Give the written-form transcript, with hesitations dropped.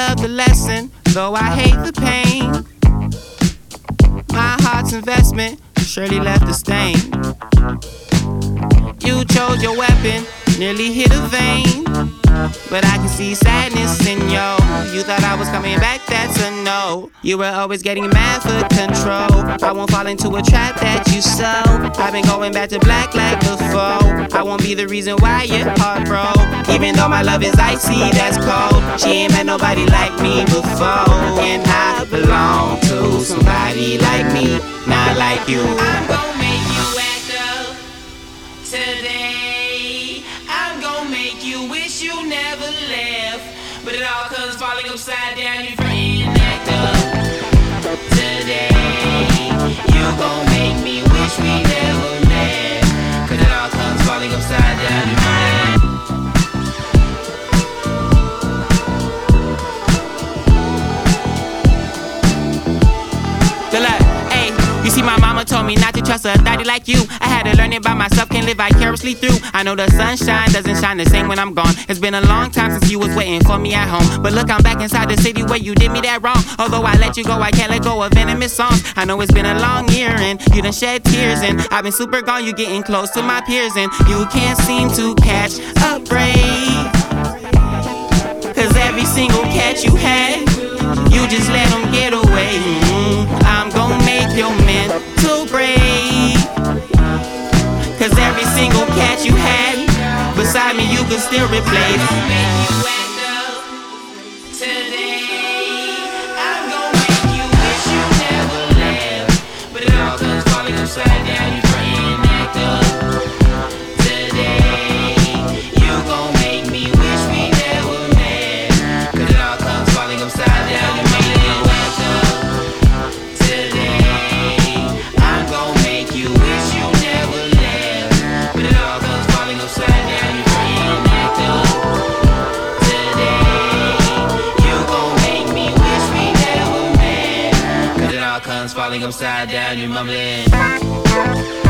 love the lesson, though I hate the pain. My heart's investment surely left a stain. You chose your weapon, nearly hit a vein. But I can see sadness in you thought I was coming back, that's a no. You were always getting mad for control. I won't fall into a trap that you sow. I've been going back to black like before. I won't be the reason why your heart broke. Even though my love is icy, that's cold. She ain't met nobody like me before. And I belong to somebody like me, not like you. I'm gon' make you act up today. I'm gon' make you wish you never left. But it all comes falling upside down if you act up today. You gon' make me wish we never met. Cause it all comes falling upside down if you You see, my mama told me not to trust a daddy like you. I had to learn it by myself, can't live vicariously through. I know the sunshine doesn't shine the same when I'm gone. It's been a long time since you was waiting for me at home. But look, I'm back inside the city where you did me that wrong. Although I let you go, I can't let go of venomous songs. I know it's been a long year and you done shed tears. And I've been super gone, you getting close to my peers. And you can't seem to catch a break. Cause every single catch you had, you just let them get away. I'm gon' make your mental break. Cause every single catch you had, beside me you could still replace. I'm gon' make you act up today. I'm gon' make you wish you never left. But it all comes falling upside down, you can't act up today. You gon' make me wish we never met. Cause it all comes falling upside down, you make you act up today. I'm gon' make you wish you never left. But it all comes falling upside down, you can't act up today. You gon' make me wish we never met. Cause it all comes falling upside down, you mumbling.